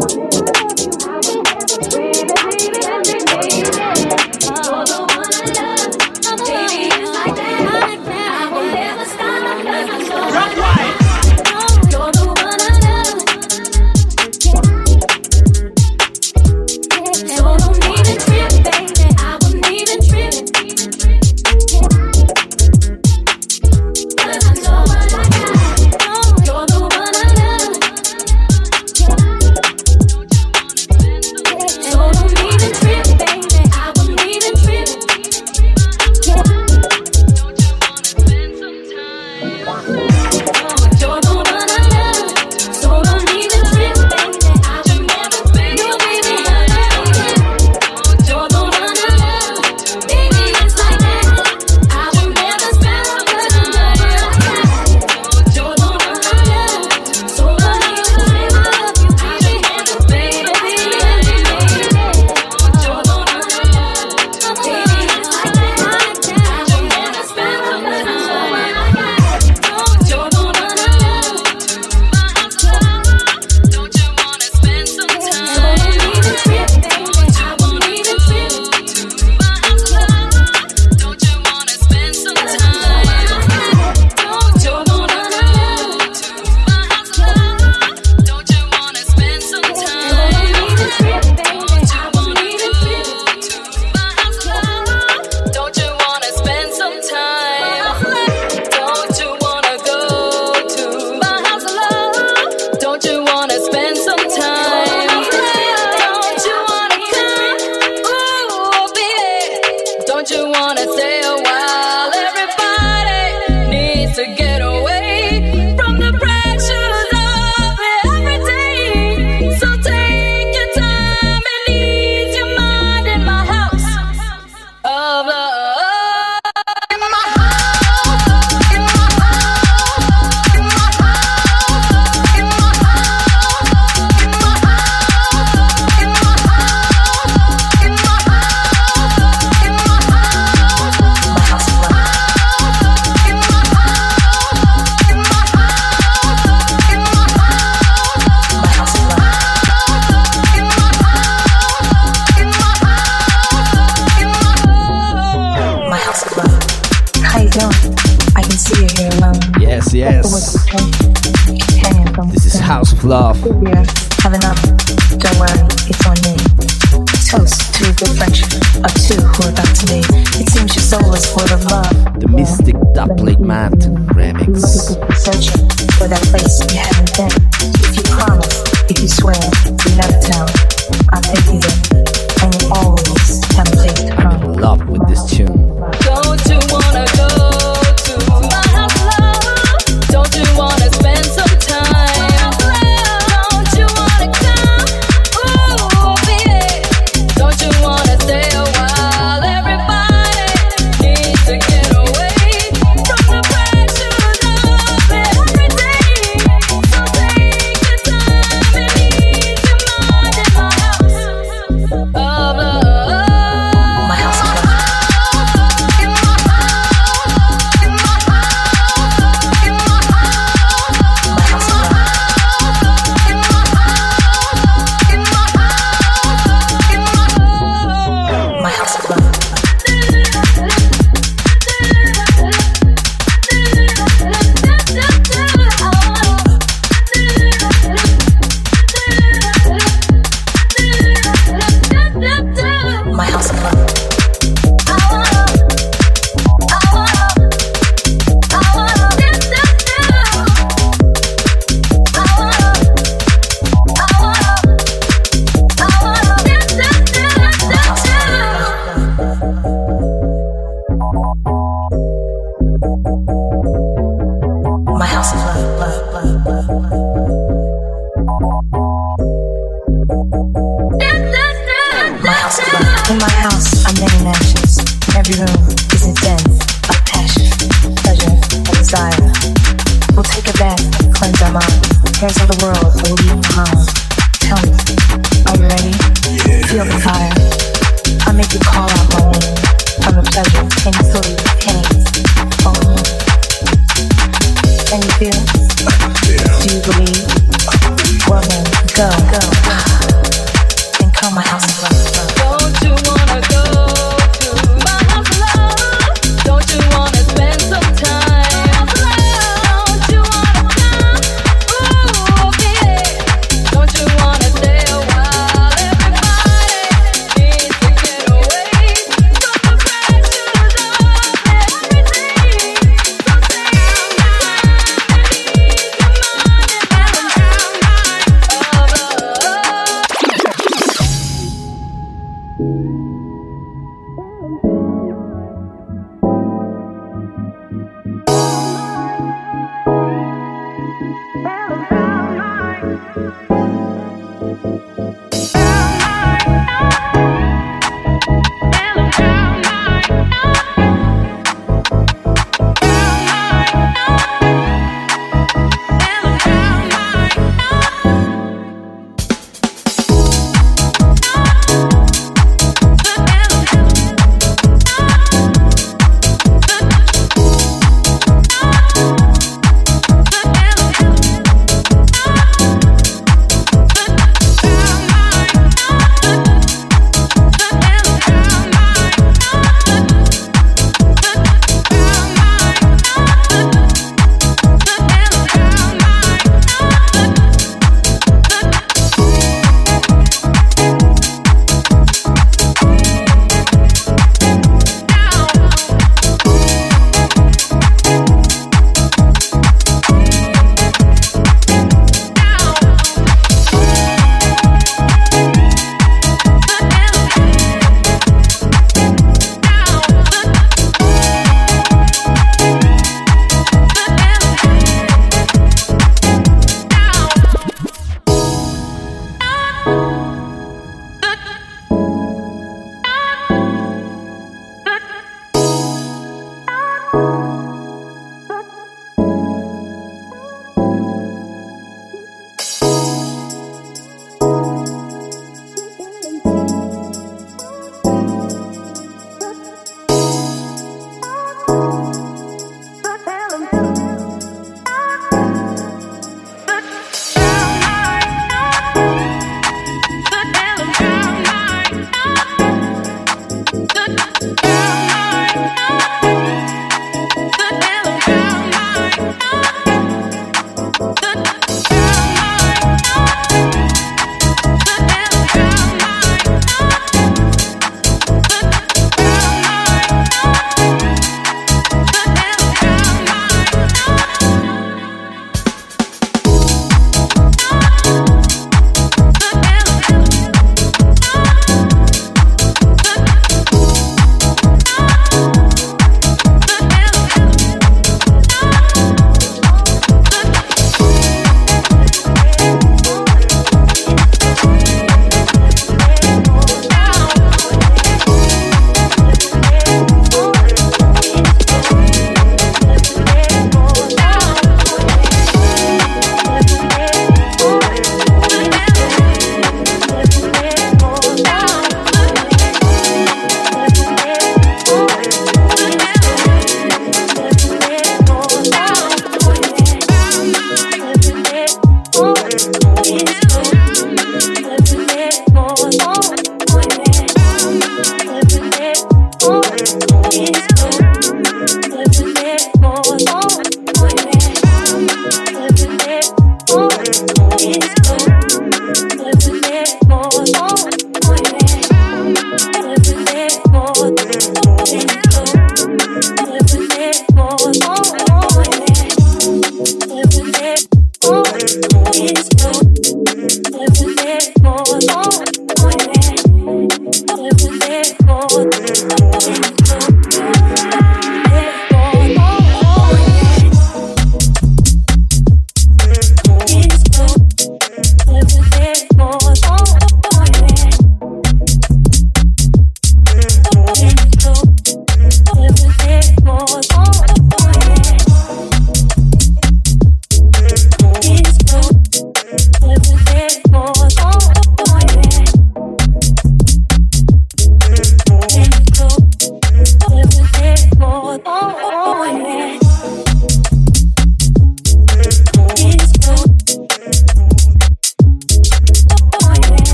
This is House of Love. Have enough. Don't worry, it's on me. Toast to a good friendship of two who are about to be. It seems your soul is full of love. The Mystic Doublet Mountain Remix. Searching for that place you haven't been. If you promise, if you swear, you never tell, I'll take you there. And you always have a place to come. I'm in love with this tune. Don't you wanna go to my house of love? Don't you wanna spend some time? Don't you wanna come? Ooh, baby. Don't you wanna stay a while? Everybody needs to get away from the pressures of every day. So take your time and ease your mind in my house of love. My house of love. In my house are many mansions. Every room is a den of passion, pleasure, and desire. We'll take a bath, cleanse our mind. Cares of the world will leave behind. Tell me, are you ready? Yeah. Feel the fire. I'll make you call out my name. I'm a pleasure, can you feel the pain? Oh, can you feel? Yeah. Do you believe? Well then, go.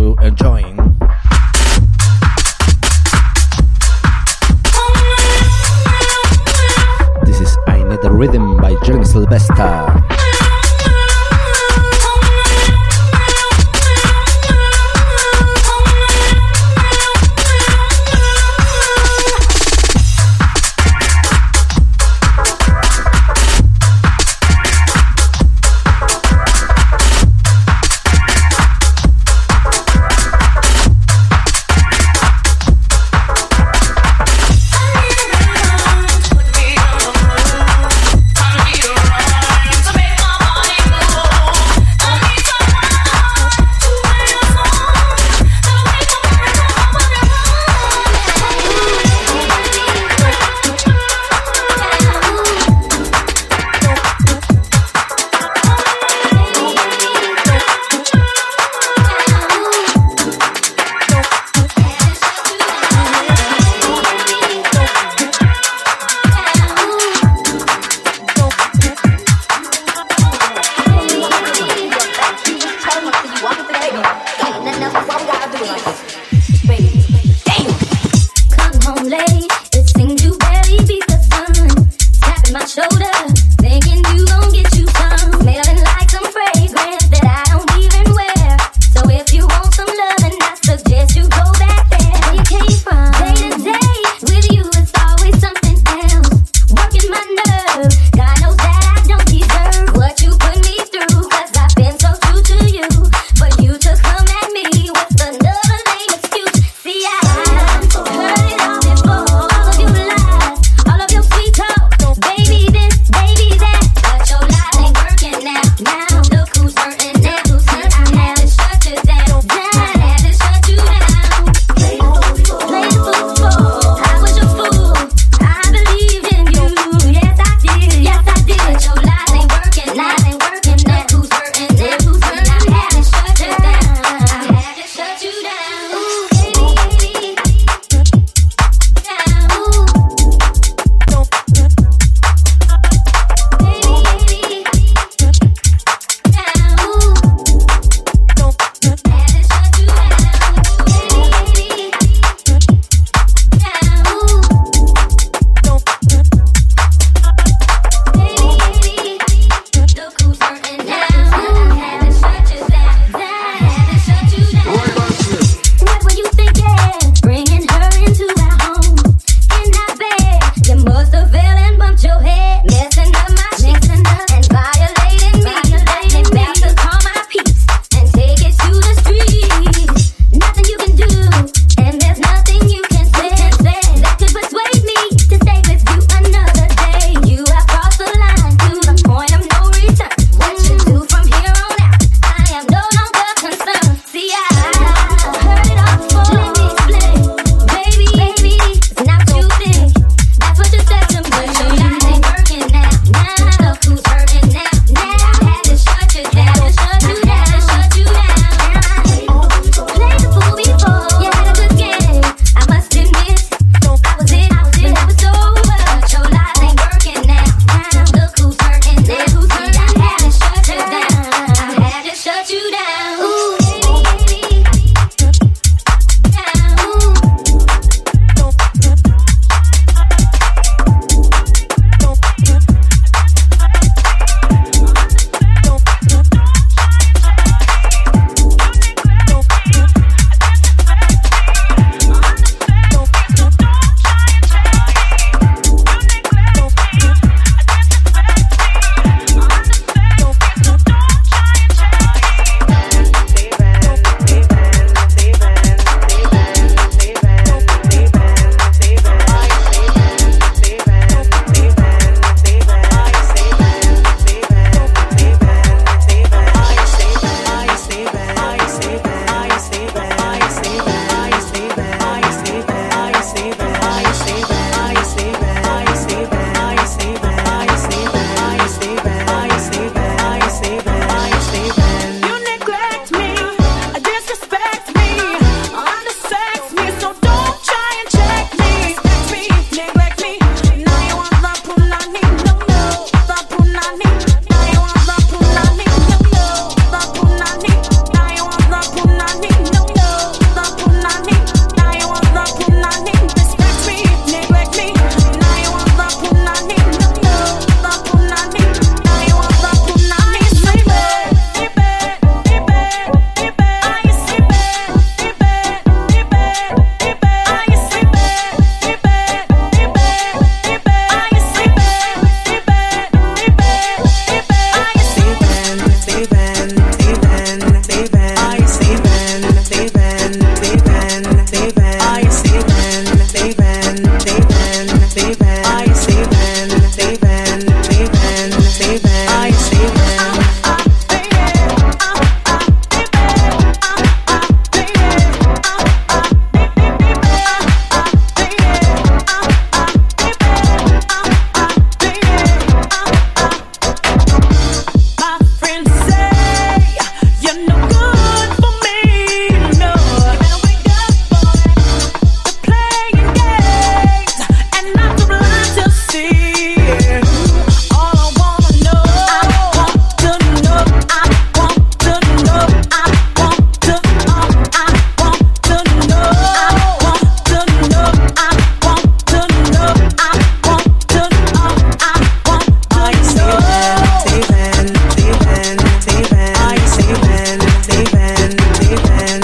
you enjoying. This is I Need a Rhythm by Jeremy Sylvester. To make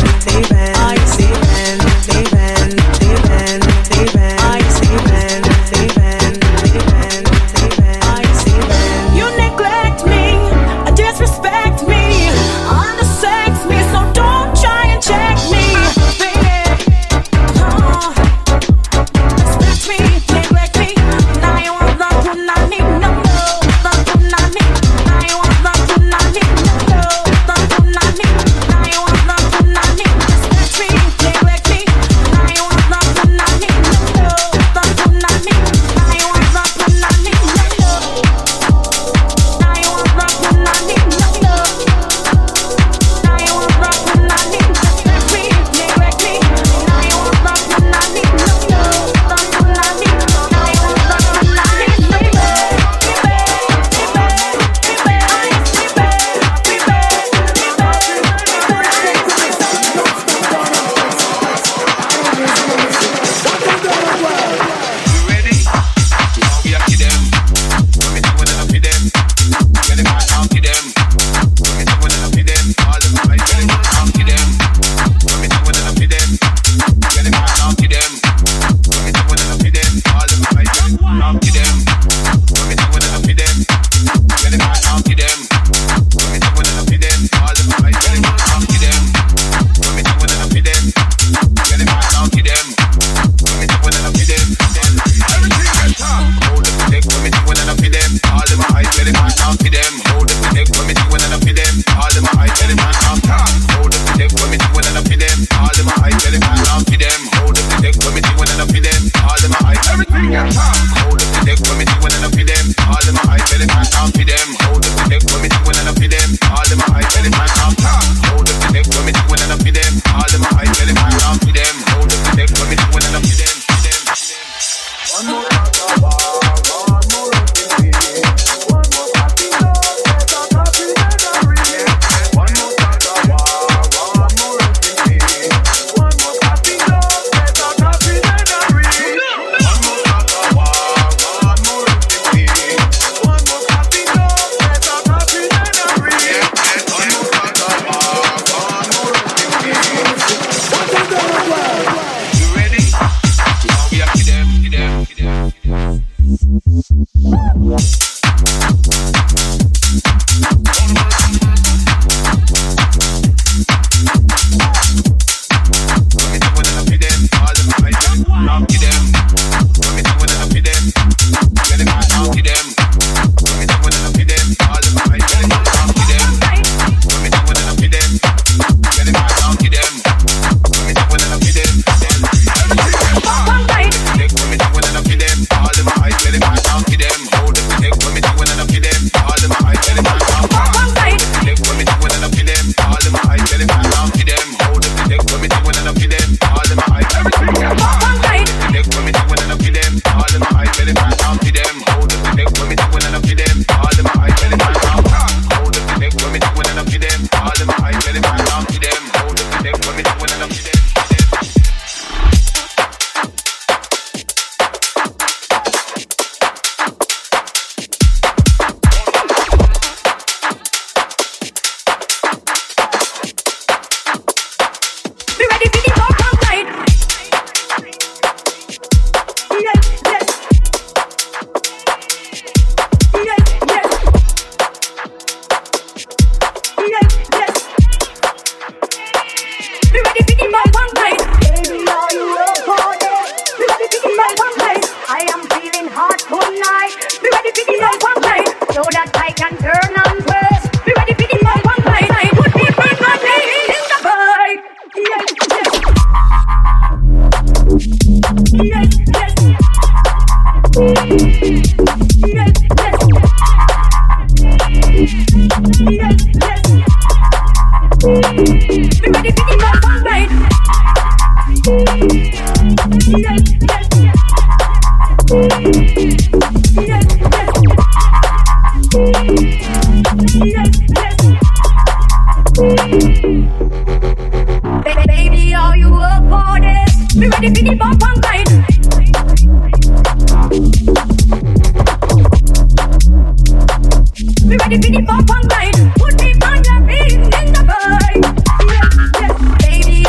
Baby,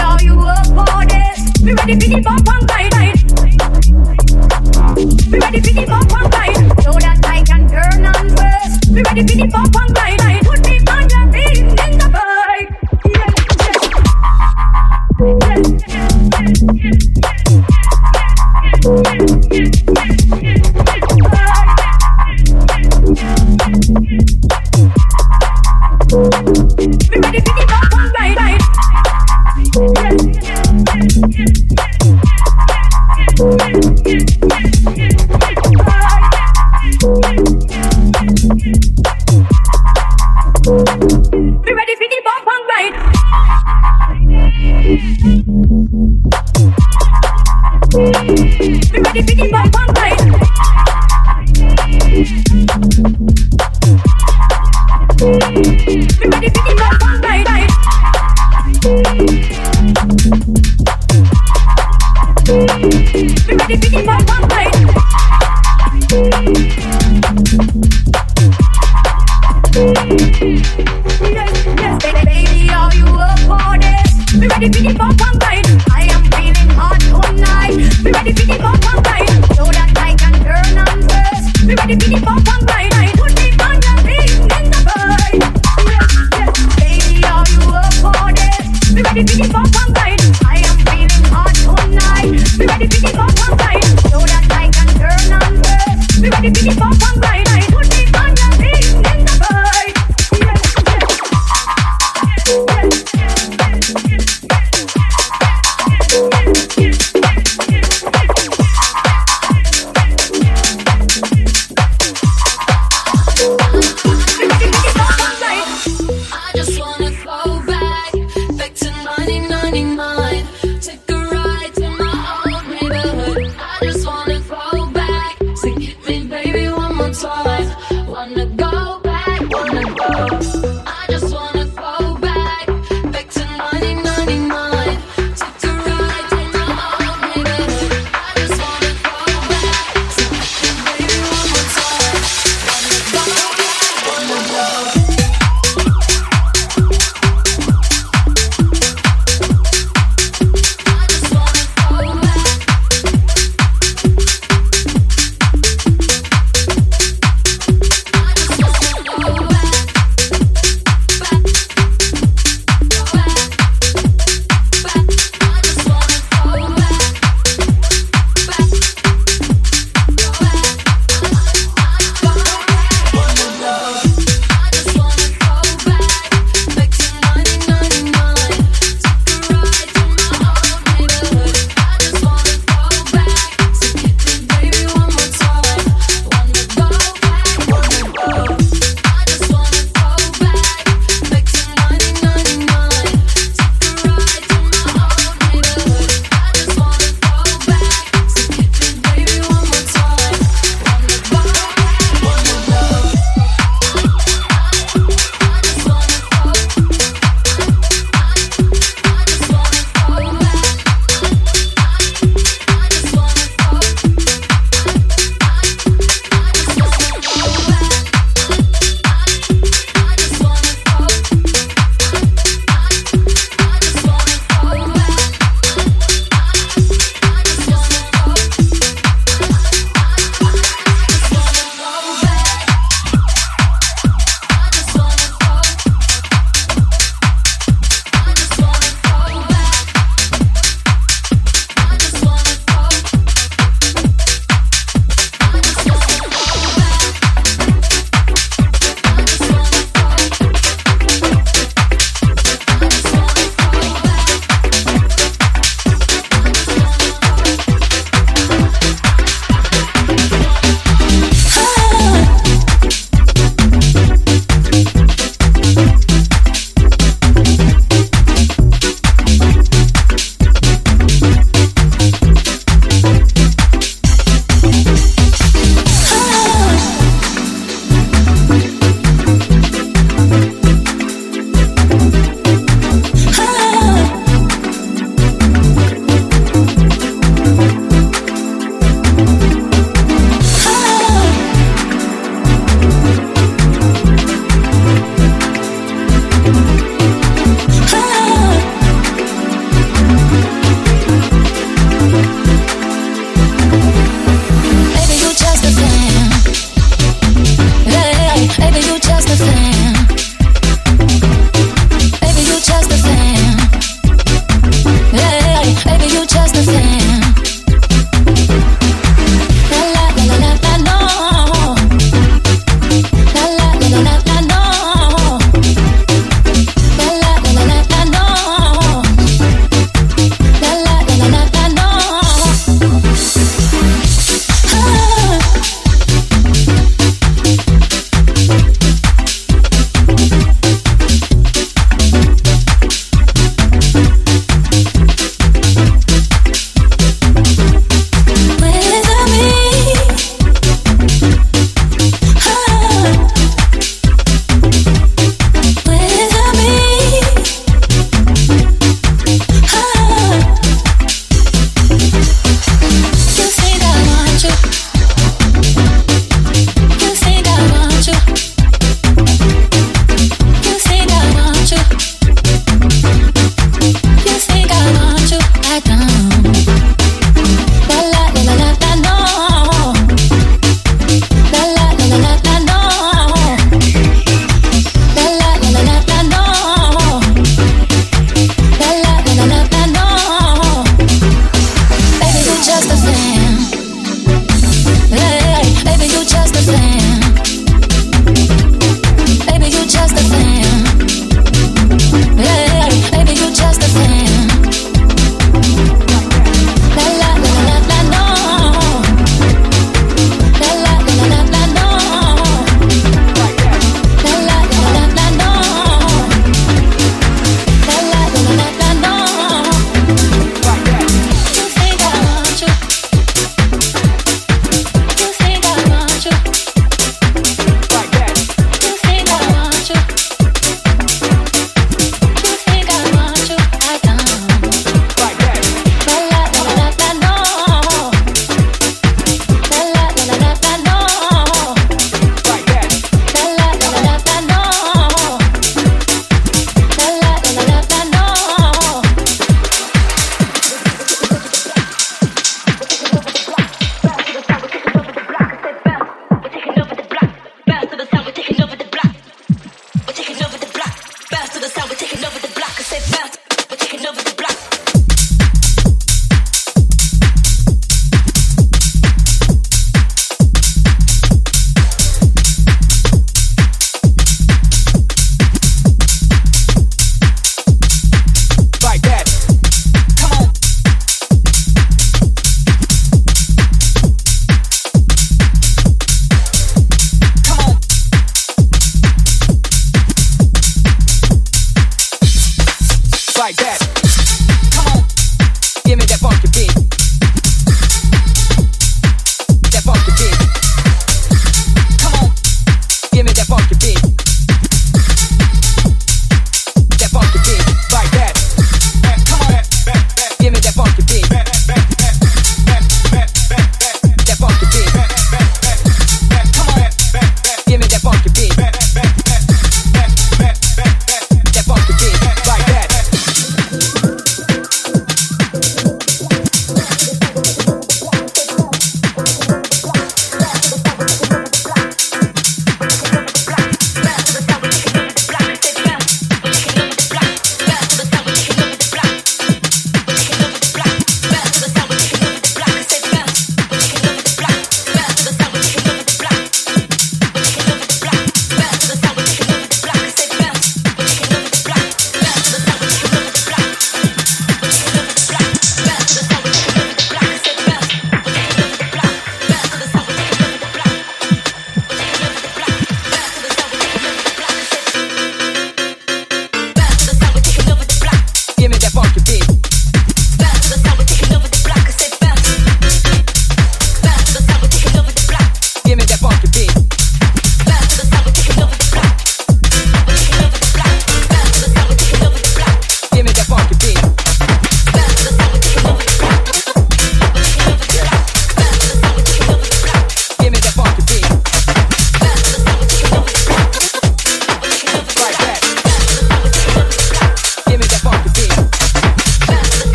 ready for the bump and ride. We ready for the bump and ride. So that I can turn on first. We ready for the bump and ride. Put me on your feet in the bike. We ready for the bump and ride. We ready for the bump and ride. We ready for the bump and ride. We ready for the bump and ride. We ready for the bump and ride. Yes, baby, are you up for this? We ready for the bump and ride. I am feeling hot tonight. We ready for the bump and ride, so that I can turn on first. We ready for the bump and ride. Put me on your feet in the bike. Yes, baby, are you up for this? We ready for the bump and ride. I am feeling hot tonight. We ready for the bump and ride, so that I can turn on first. We ready for the bump and ride. Put me on your feet in the bike. I just wanna go back to 1999.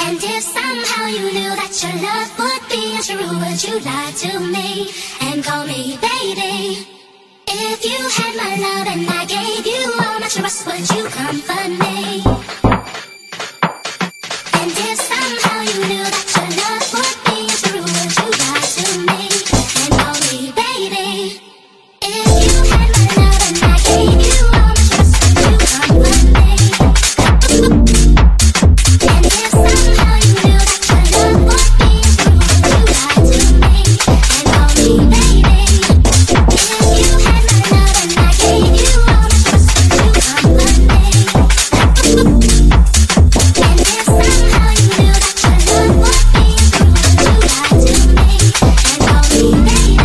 And if somehow you knew that your love would be untrue, would you lie to me and call me baby? If you had my love and I gave you all my trust, would you comfort me? And if somehow you knew that your love would be untrue, would you lie to me and call me baby? If you had my love and I gave you all my trust, would you comfort me? And if somehow you knew that your love would be untrue, would you lie to me and call me baby? If you had my love and I gave you all my trust, would you comfort me? And if somehow you knew that your love would be untrue, would you lie to me and call me baby?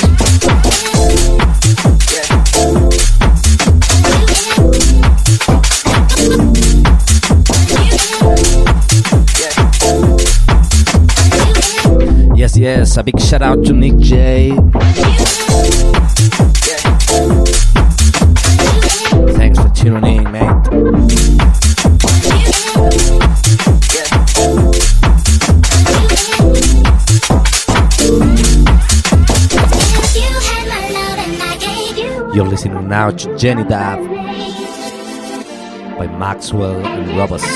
Yes, a big shout out to Nick J. Thanks for tuning in, mate. You're listening now to Jenny Dab by Maxwell and Robust.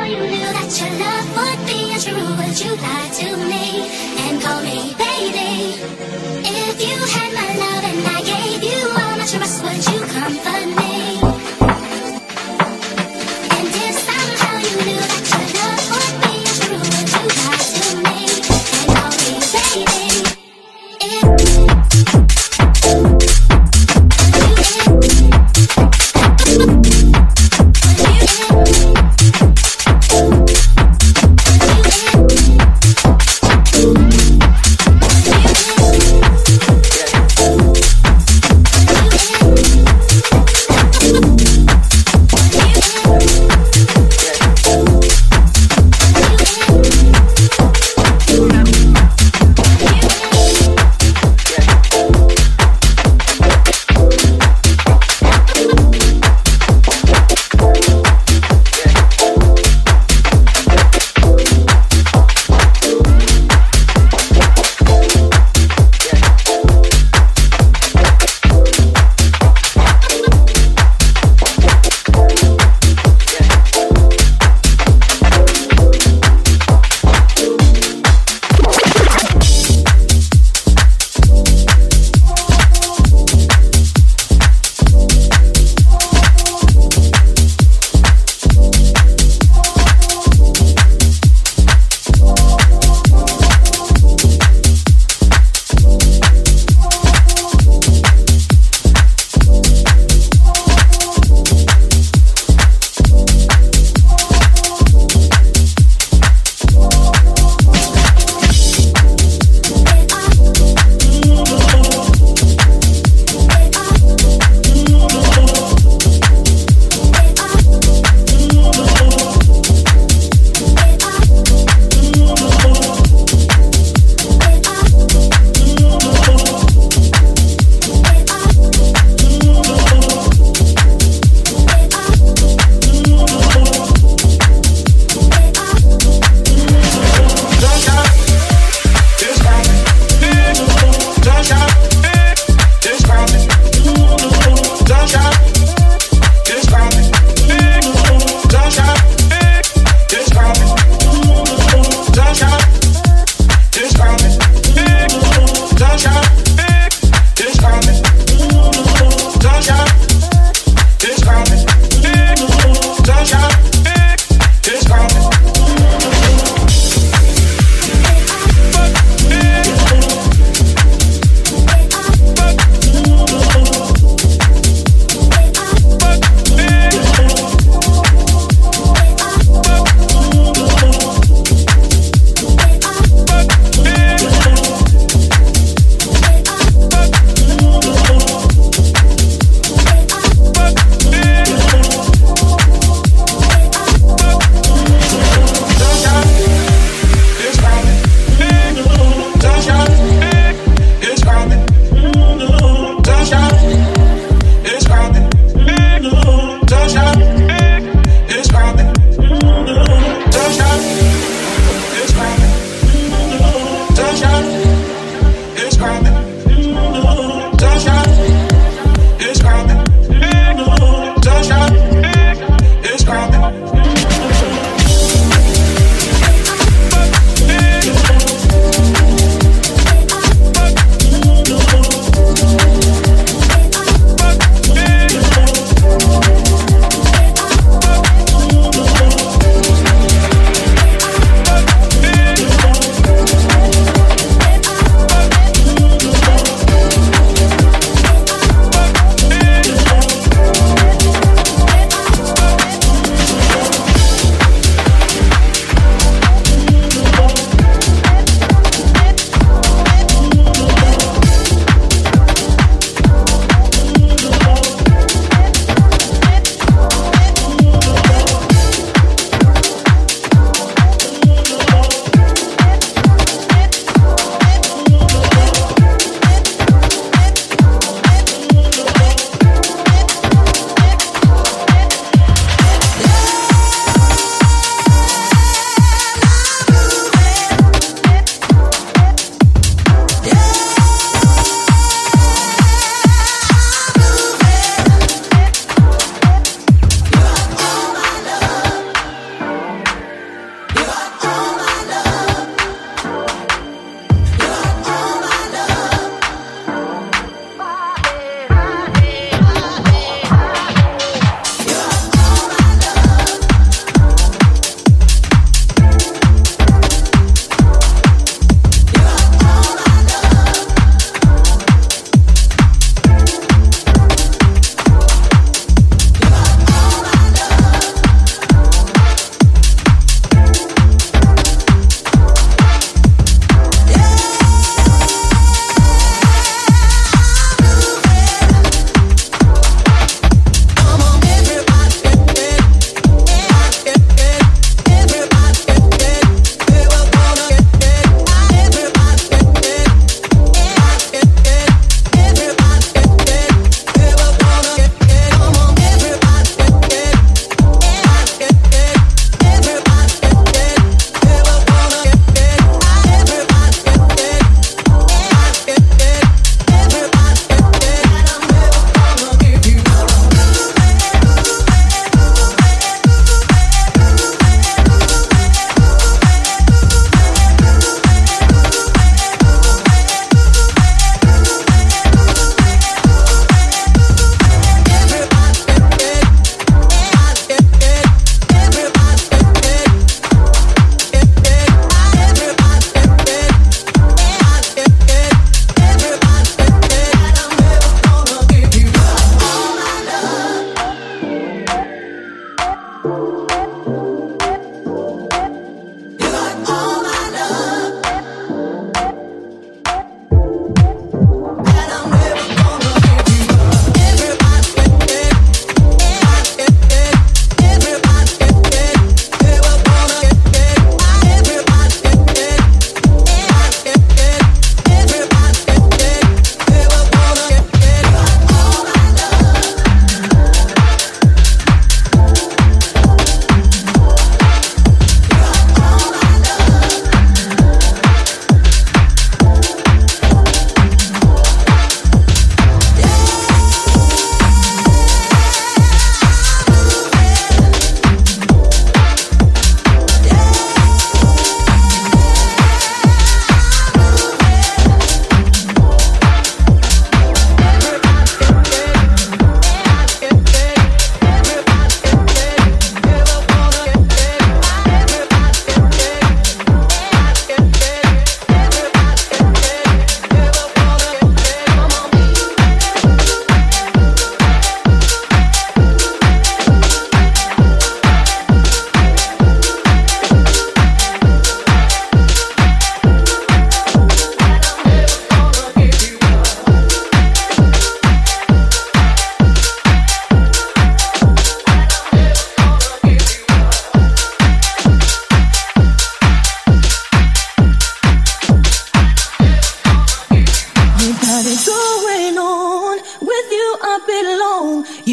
Would you lie to me and call me baby? If you had my love and I gave you all my trust, would you comfort me? And if somehow you knew that your love would be untrue, would you lie to me and call me baby?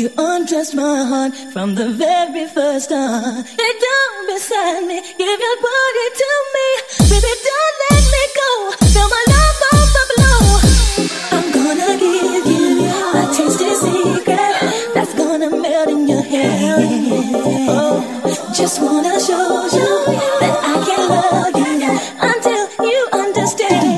You undressed my heart from the very first time. Lay down beside me, give your body to me. Baby, don't let me go. Feel my love overflow. I'm gonna give you a tasty secret that's gonna melt in your hand. Oh, just wanna show you that I can love you until you understand.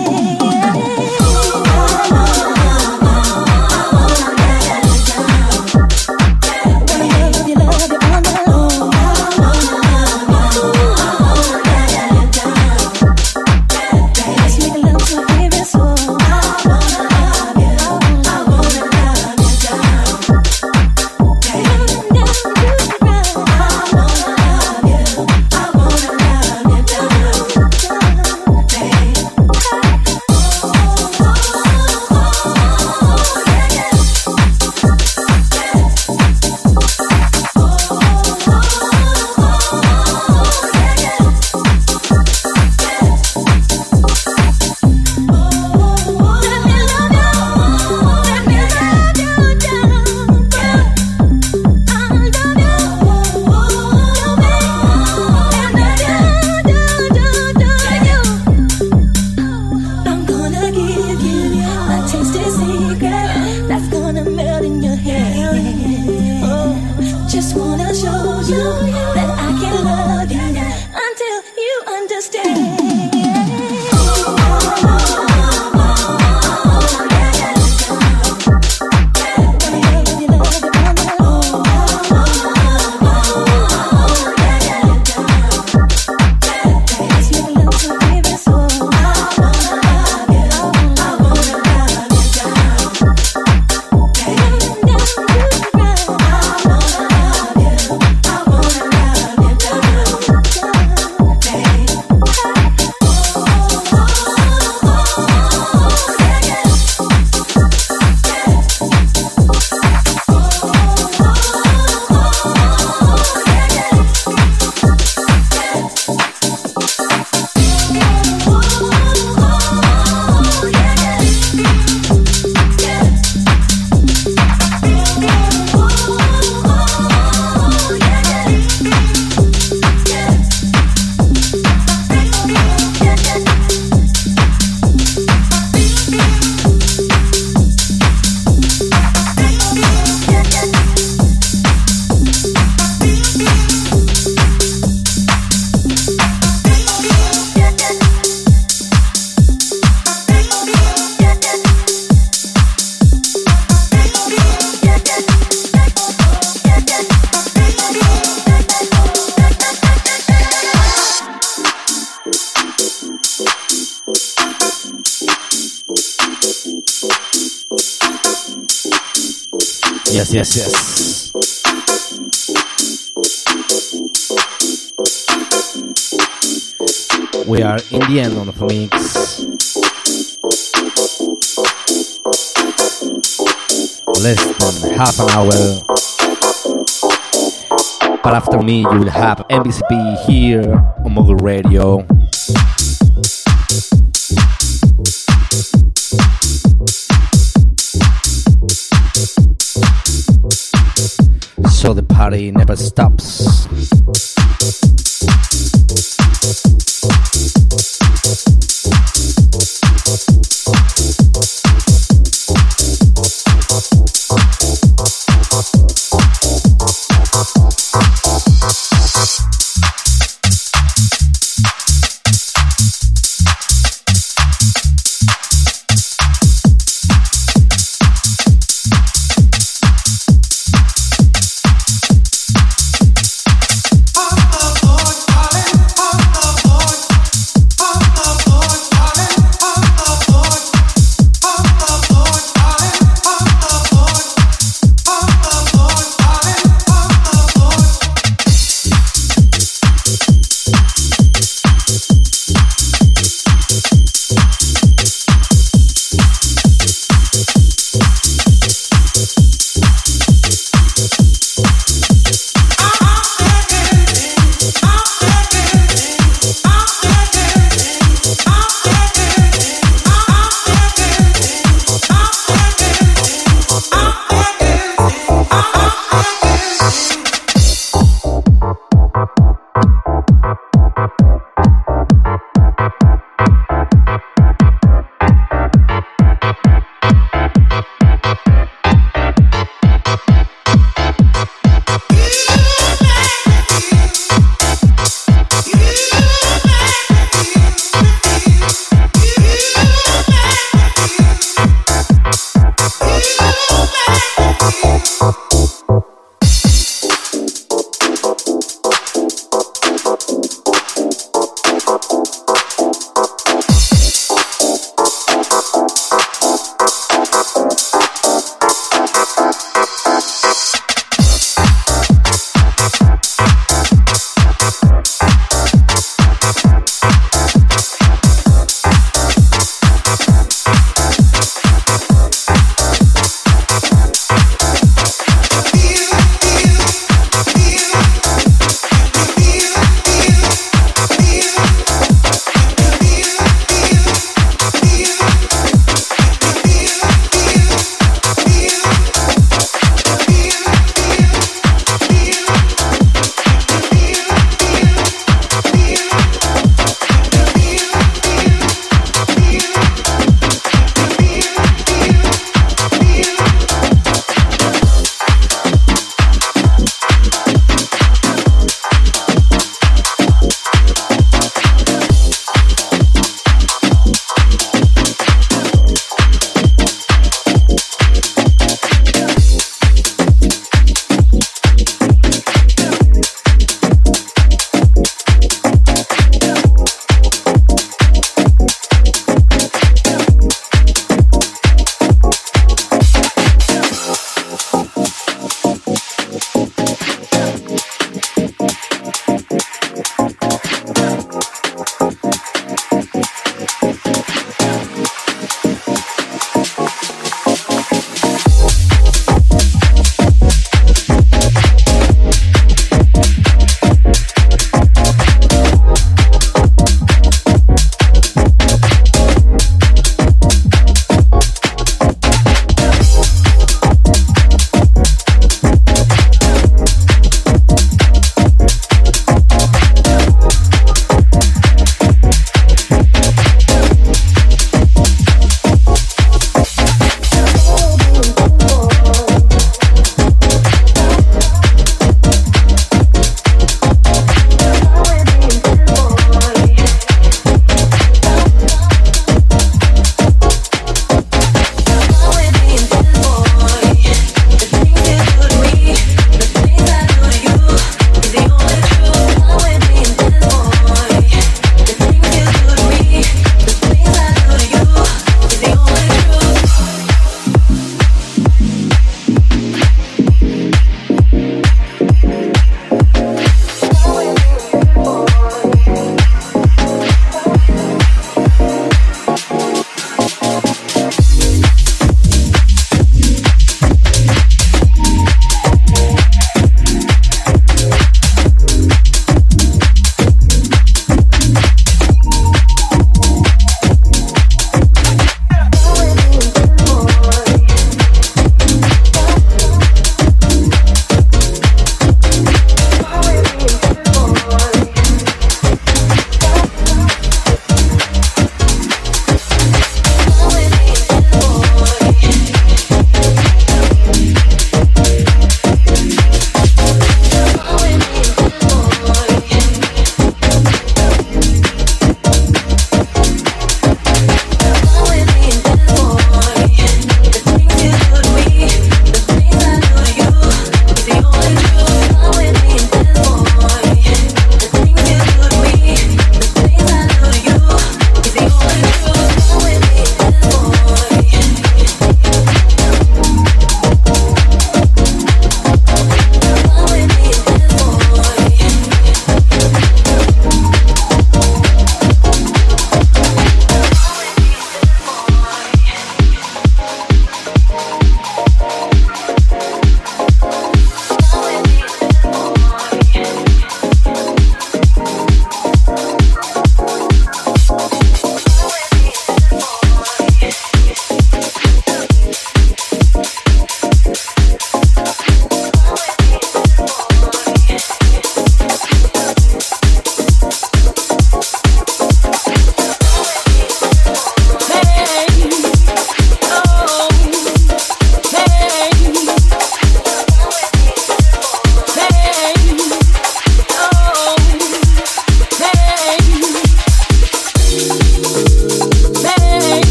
Yes. We are in the end on the mix. Less than half an hour. But after me, you will have MBCP here on Mogul Radio. So the party never stops. I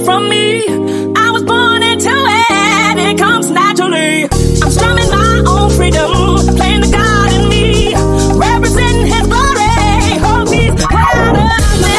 from me. I was born into it, it comes naturally. I'm strumming my own freedom, playing the God in me, representing His glory. Hope He's proud of me.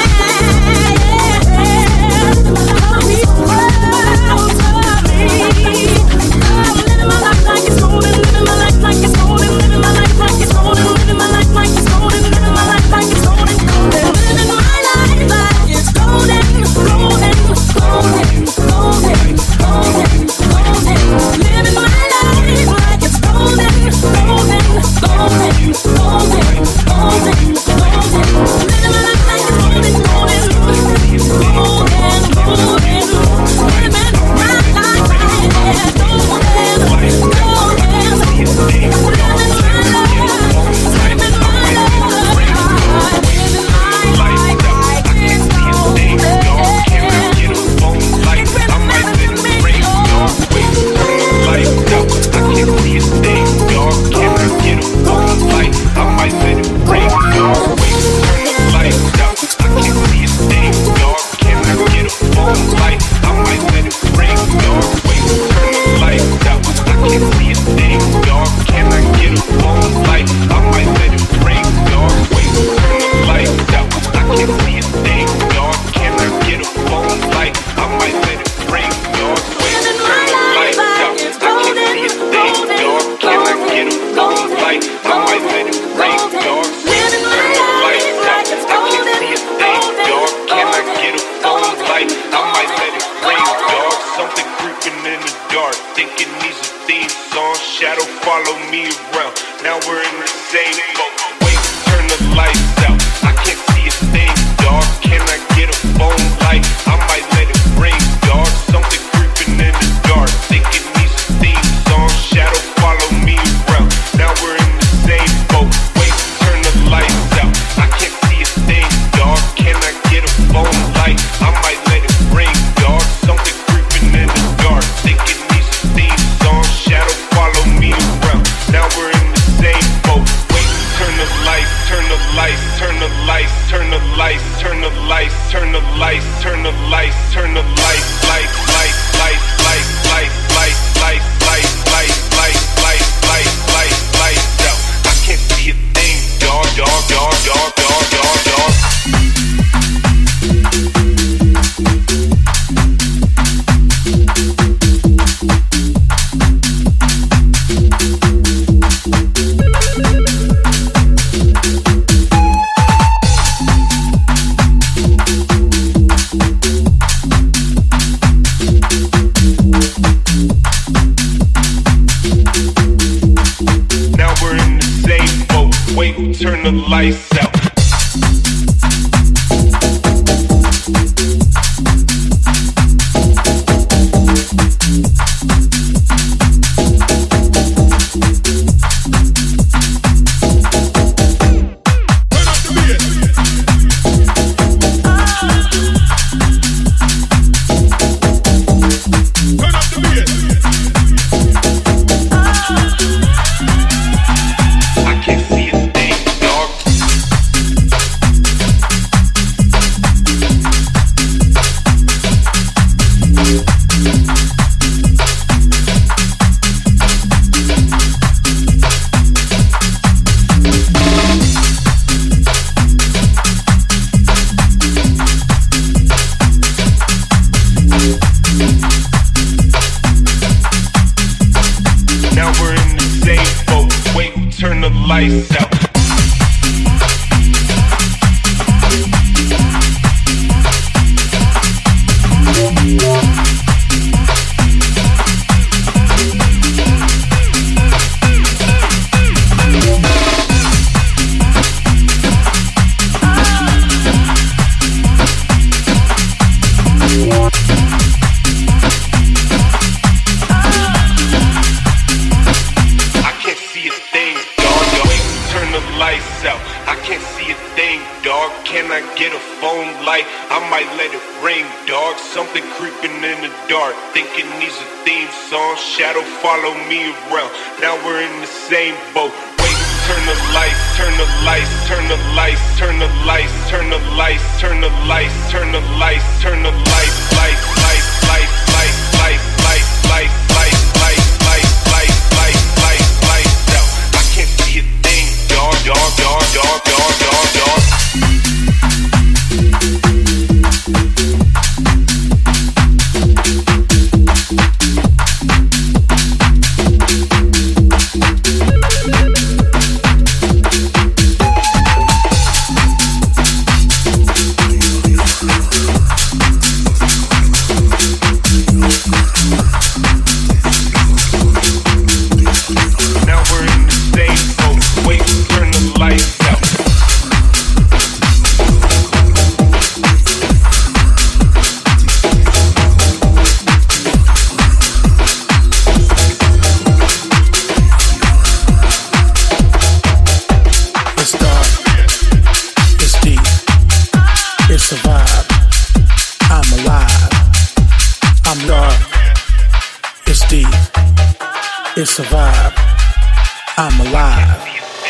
Hope He's proud of me. I'm living my life like it's golden, living my life like it's golden, living my life like it's golden, living my life like it's golden, living my life like it's golden, golden, living my life like it's golden, golden, golden, golden, golden, golden, living my life like it's golden, golden, golden, golden, golden, golden, living my life like it's golden, golden, golden, golden, living my life like it's golden, turn the lights out. Turn the lights out. I can't see a thing, dog. Can I get a phone light? I might let it ring, dog. Something creeping in the dark, thinking needs a theme song. Shadow follow me around, now we're in the same boat. Wait, turn the lights, turn the lights, turn the lights, turn the lights, turn the lights, turn the lights, turn the lights, turn the lights, lights, lights. It's a vibe. I'm alive.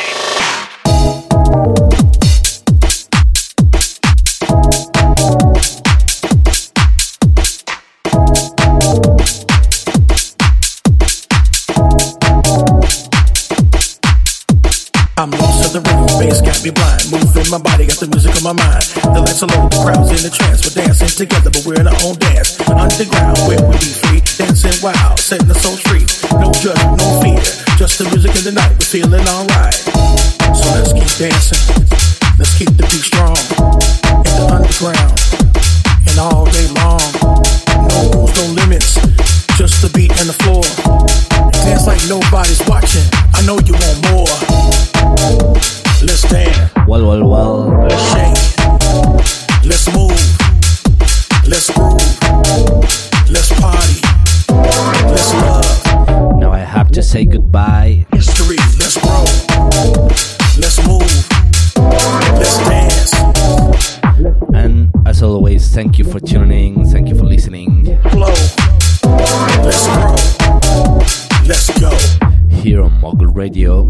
I'm lost in the rhythm, bass got me blind. Moving my body, got the music on my mind. The lights are low, the crowd's in the trance. We're dancing together, but we're in our own dance. Underground, where we be free, dancing wild, setting the soul free. No judgment, no fear, just the music in the night. We're feeling alright. So let's keep dancing, let's keep the beat strong. In the underground, and all day long. No rules, no limits, just the beat and the floor. Dance like nobody's watching. I know you want more. Let's dance. Well. Let's shake. Let's move. Let's groove. Let's party. Let's love. Now I have to say goodbye. History. Let's grow. Let's move. Let's dance. And as always, thank you for tuning. Thank you for listening. Flow. Let's grow. Let's go. Here on Mogul Radio.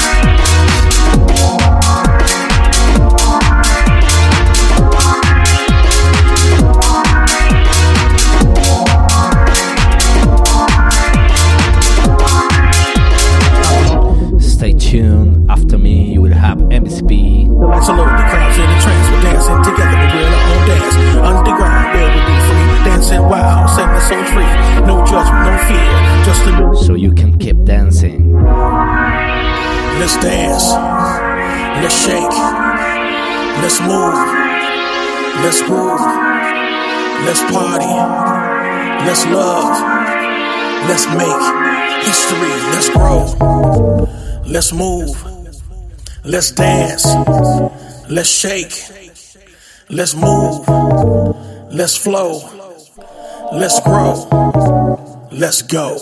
Stay tuned. After me, you will have MCB. The lights are low, the crowd's in the trance. We're dancing together, but we're in our own dance. Underground, where we be free, dancing wild, setting the soul free. No judgment, no fear, just the music. So you can keep dancing. Let's dance, let's shake, let's move, let's groove, let's party, let's love, let's make history, let's grow, let's move, let's dance, let's shake, let's move, let's flow, let's grow, let's go.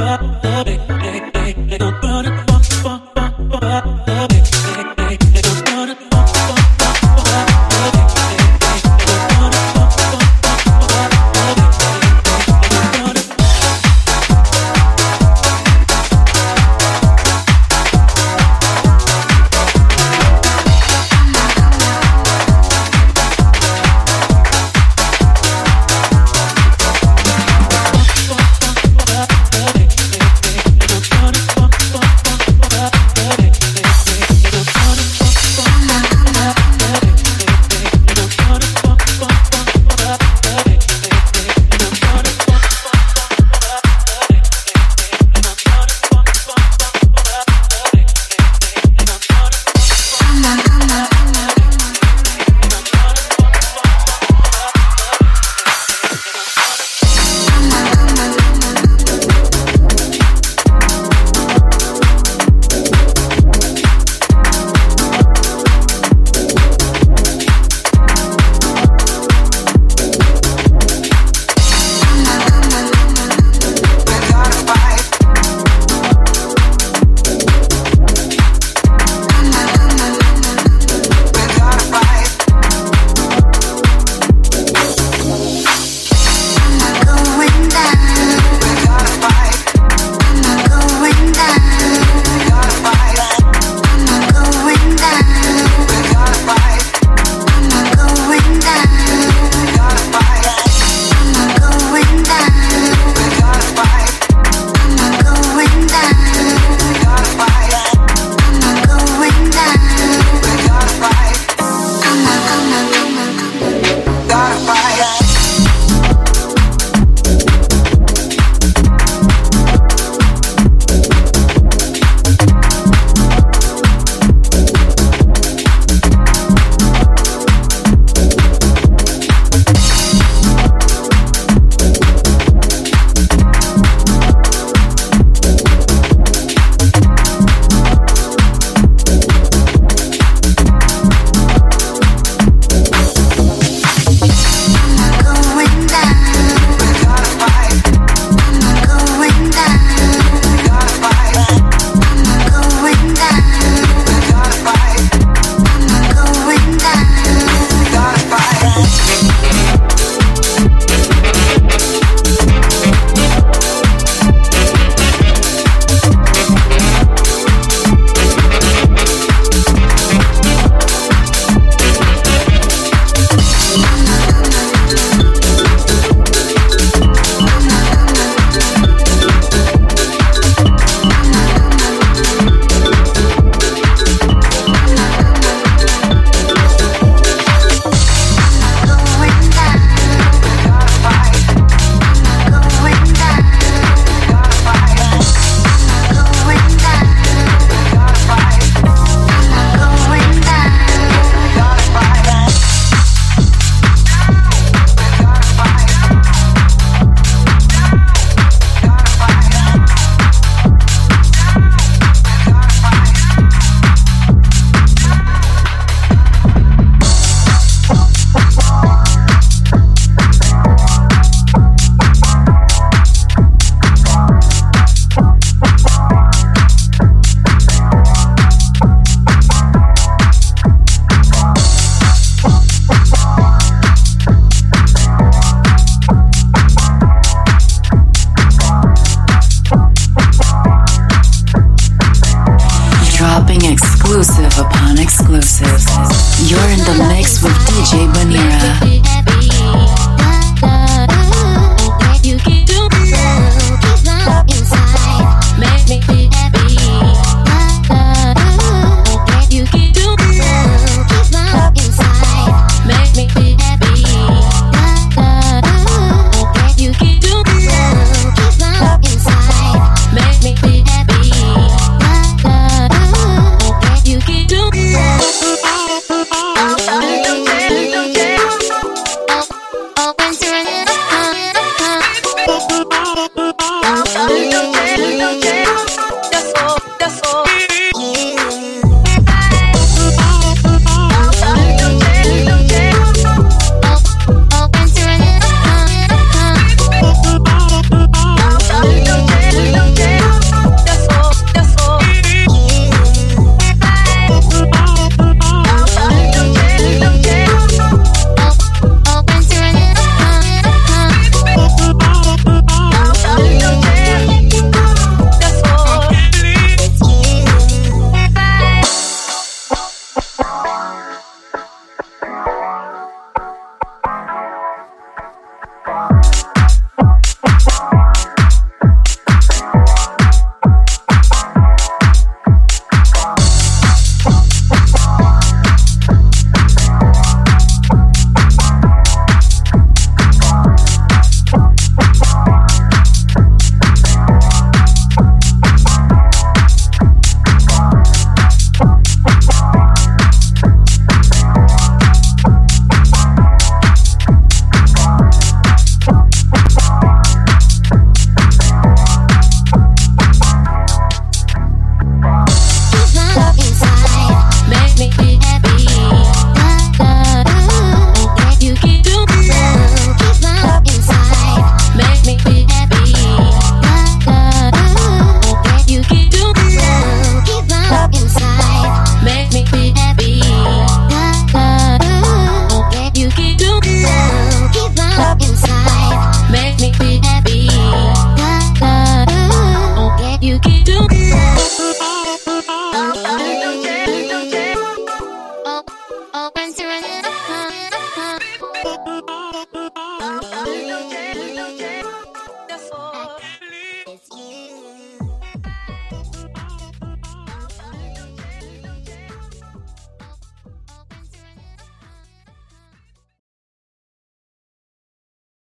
exclusive upon exclusive. You're in the mix with DJ Banira. You keep doing keep love inside, make me feel happy. You keep doing keep love inside, make me feel happy. You keep doing keep love inside, make me feel happy. You keep doing. Open to